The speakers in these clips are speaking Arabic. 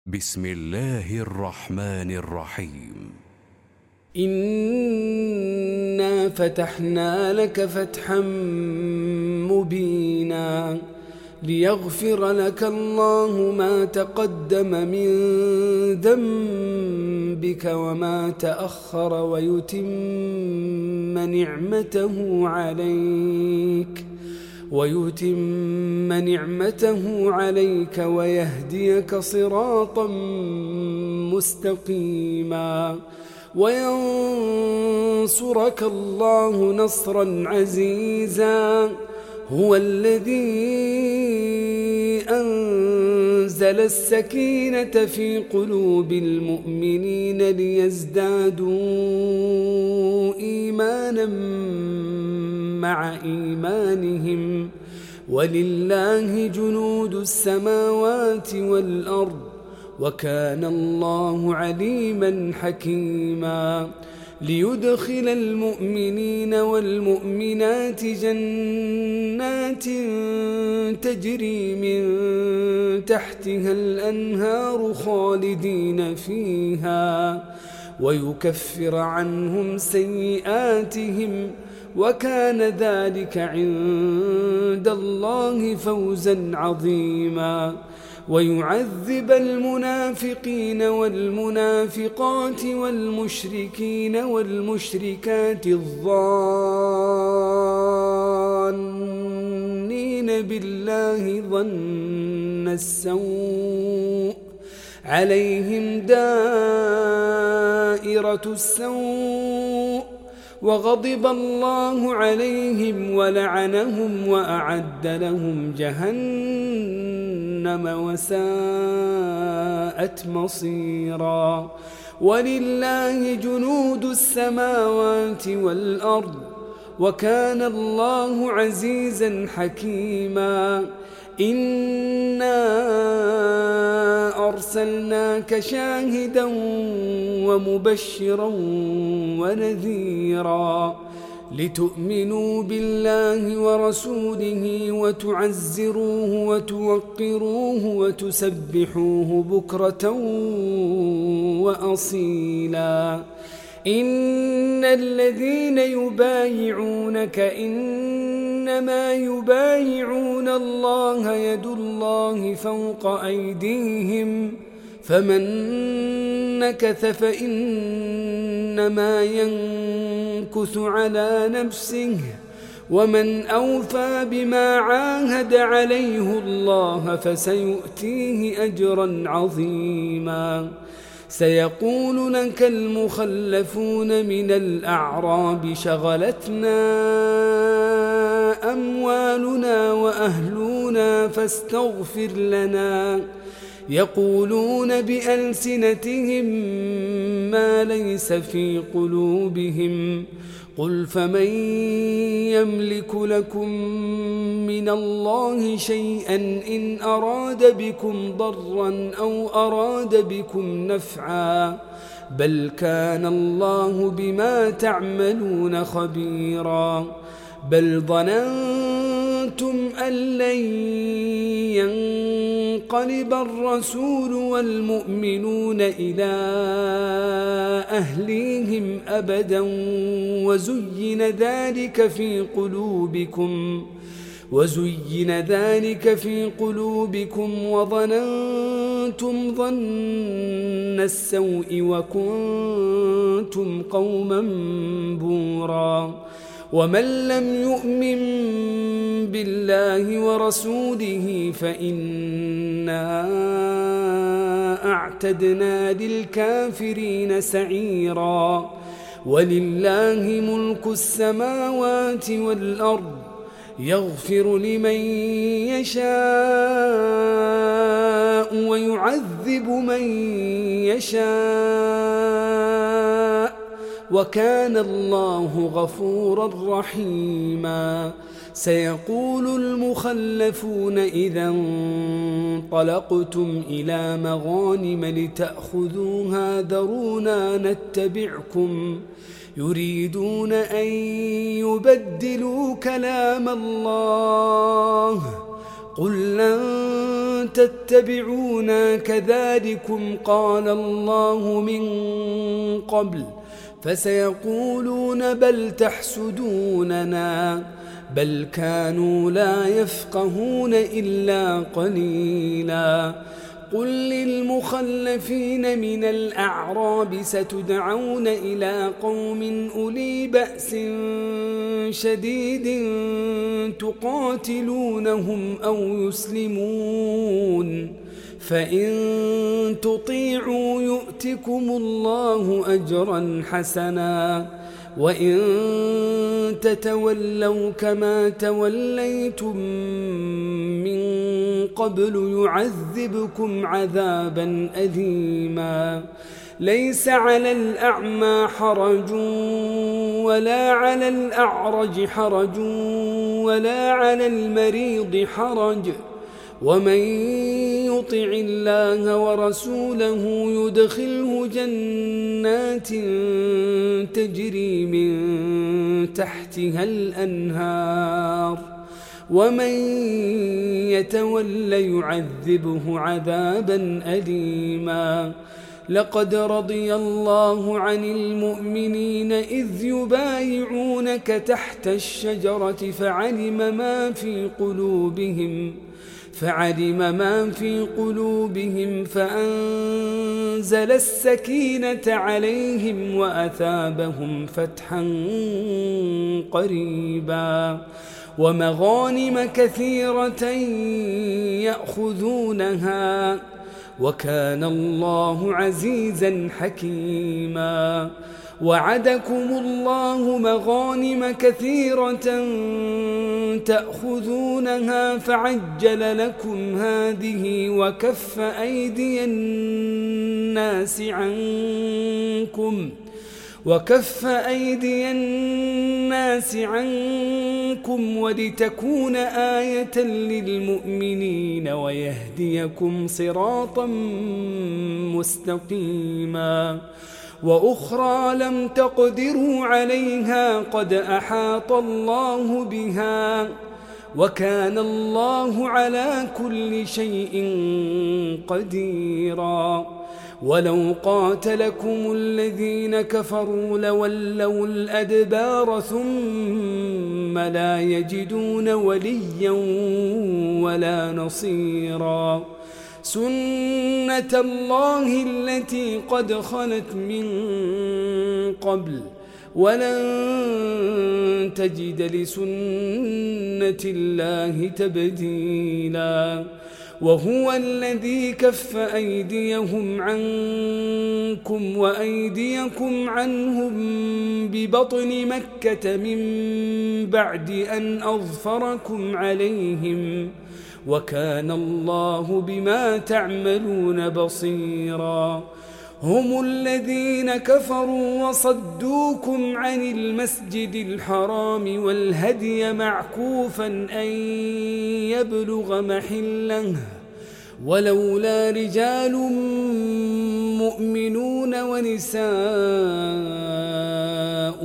بسم الله الرحمن الرحيم. إنا فتحنا لك فتحا مبينا ليغفر لك الله ما تقدم من ذنبك وما تأخر ويتم نعمته عليك ويهديك صراطا مستقيما وينصرك الله نصرا عزيزا. هو الذي أنزل السكينة في قلوب المؤمنين ليزدادوا إيمانا مع إيمانهم ولله جنود السماوات والأرض وكان الله عليما حكيما. ليدخل المؤمنين والمؤمنات جنات تجري من تحتها الأنهار خالدين فيها ويكفر عنهم سيئاتهم وكان ذلك عند الله فوزا عظيما. ويعذب المنافقين والمنافقات والمشركين والمشركات الظانين بالله ظن السوء عليهم دائرة السوء وغضب الله عليهم ولعنهم وأعد لهم جهنم وساءت مصيرا. ولله جنود السماوات والأرض وكان الله عزيزا حكيما. إنا أرسلناك شاهدا ومبشرا ونذيرا لتؤمنوا بالله ورسوله وتعزروه وتوقروه وتسبحوه بكرة وأصيلا. إن الذين يبايعونك إنما يبايعون الله يد الله فوق أيديهم فمن نكث فإنما ينكث على نفسه ومن أوفى بما عاهد عليه الله فسيؤتيه أجرا عظيما. سيقول لك المخلفون من الأعراب شغلتنا أموالنا وأهلنا فاستغفر لنا. يقولون بألسنتهم ما ليس في قلوبهم قل فمن يملك لكم من الله شيئا إن أراد بكم ضرا أو أراد بكم نفعا بل كان الله بما تعملون خبيرا. بل ظننتم أن لن ينقلب الرسول والمؤمنون إلى أهليهم أبدا وزين ذلك في قلوبكم وظننتم ظن السوء وكنتم قوما بورا. ومن لم يؤمن بالله ورسوله فإنا أعتدنا للكافرين سعيرا. ولله ملك السماوات والأرض يغفر لمن يشاء ويعذب من يشاء وكان الله غفورا رحيما. سيقول المخلفون إذا انطلقتم إلى مغانم لتأخذوها ذرونا نتبعكم يريدون أن يبدلوا كلام الله قل لن تتبعونا كذلكم قال الله من قبل فسيقولون بل تحسدوننا بل كانوا لا يفقهون إلا قليلا قل للمخلفين من الأعراب ستدعون إلى قوم أولي بأس شديد تقاتلونهم أو يسلمون فإن تطيعوا يؤتكم الله أجرا حسنا وإن تتولوا كما توليتم من قبل يعذبكم عذابا أليما ليس على الأعمى حرج ولا على الأعرج حرج ولا على المريض حرج ومن يطع الله ورسوله يدخله جنات تجري من تحتها الأنهار ومن يتول يعذبه عذابا أليما لقد رضي الله عن المؤمنين إذ يبايعونك تحت الشجرة فعلم ما في قلوبهم فأنزل السكينة عليهم وأثابهم فتحا قريبا ومغانم كثيرة يأخذونها وكان الله عزيزا حكيما وعدكم الله مغانم كثيرة تأخذونها فعجل لكم هذه وكف أيدي الناس عنكم ولتكون آية للمؤمنين ويهديكم صراطا مستقيما وأخرى لم تقدروا عليها قد أحاط الله بها وكان الله على كل شيء قديرا ولو قاتلكم الذين كفروا لولوا الأدبار ثم لا يجدون وليا ولا نصيرا سنة الله التي قد خلت من قبل ولن تجد لسنة الله تبديلا وهو الذي كف أيديهم عنكم وأيديكم عنهم ببطن مكة من بعد أن أظفركم عليهم وكان الله بما تعملون بصيرا هم الذين كفروا وصدوكم عن المسجد الحرام والهدي معكوفا أن يبلغ محله ولولا رجال مؤمنون ونساء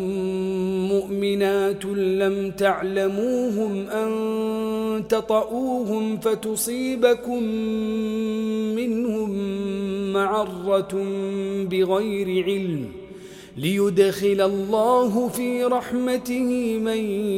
مؤمنات لم تعلموهم أن تطؤوهم فتصيبكم منهم معرة بغير علم ليدخل الله في رحمته من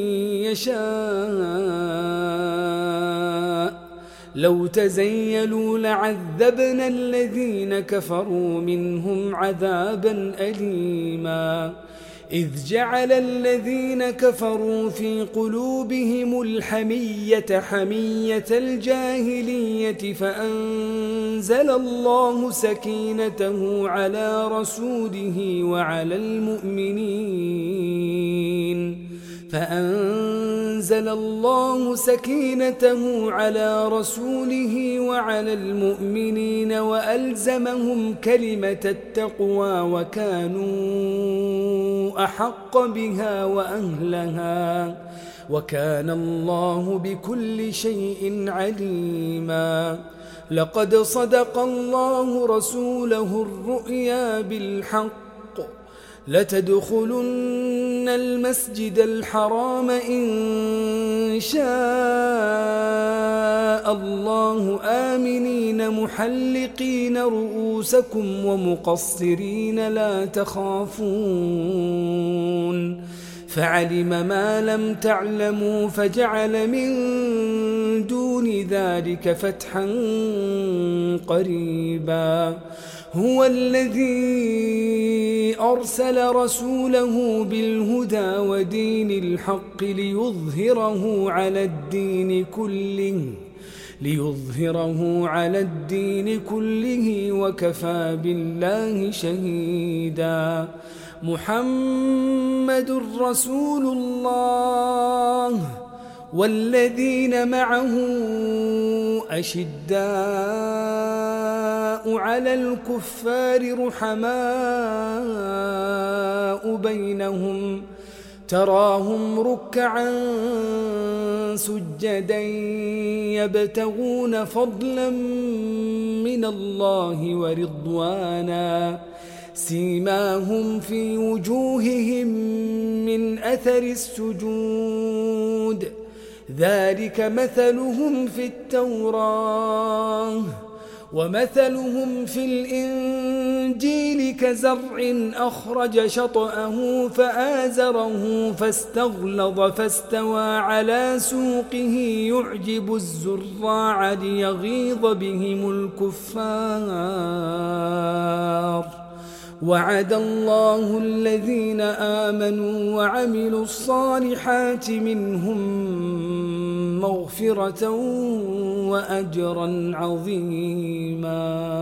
يشاء لو تزيلوا لعذبنا الذين كفروا منهم عذابا أليما إذ جعل الذين كفروا في قلوبهم الحمية حمية الجاهلية فأنزل الله سكينته على رسوله وعلى المؤمنين وألزمهم كلمة التقوى وكانوا أحق بها وأهلها وكان الله بكل شيء عليما لقد صدق الله رسوله الرؤيا بالحق لتدخلن المسجد الحرام إن شاء الله آمنين محلقين رؤوسكم ومقصرين لا تخافون فعلم ما لم تعلموا فجعل من دون ذلك فتحا قريبا هو الذي أرسل رسوله بالهدى ودين الحق ليظهره على الدين كله وكفى بالله شهيدا محمد رسول الله والذين معه أشداء على الكفار رحماء بينهم تراهم ركعا سجدا يبتغون فضلا من الله ورضوانا سيماهم في وجوههم من أثر السجود ذلك مثلهم في التوراة ومثلهم في الإنجيل كزرع أخرج شطأه فآزره فاستغلظ فاستوى على سوقه يعجب الزراع ليغيظ بهم الكفار وعد الله الذين آمنوا وعملوا الصالحات منهم مغفرة وأجرا عظيما.